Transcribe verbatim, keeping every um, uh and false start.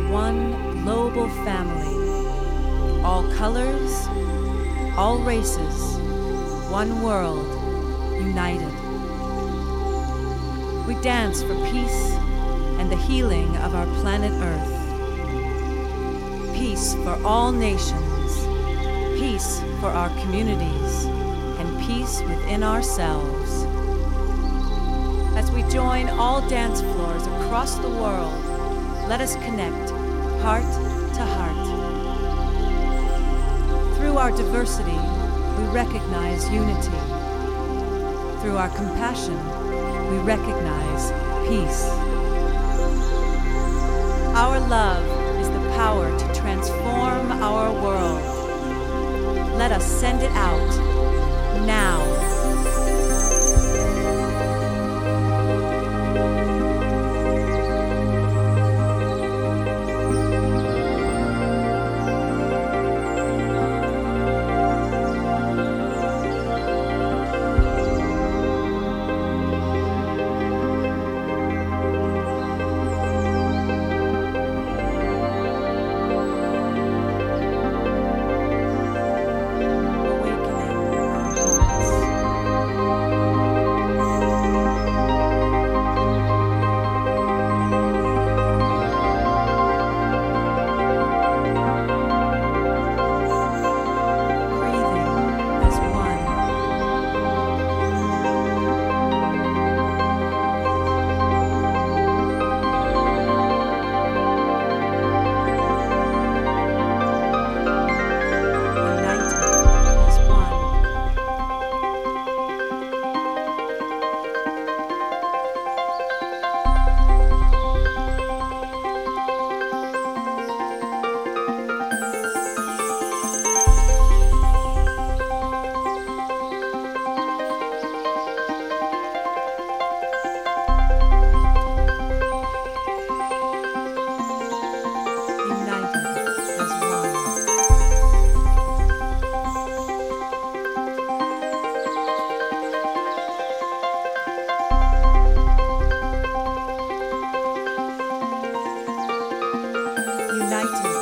one global family. All colors, all races, one world, united. We dance for peace and the healing of our planet Earth. Peace for all nations, peace for our communities, and peace within ourselves. As we join all dance floors across the world, let us connect heart to heart. Through our diversity, we recognize unity. Through our compassion, we recognize peace. Our love is the power to transform our world. Let us send it out now. United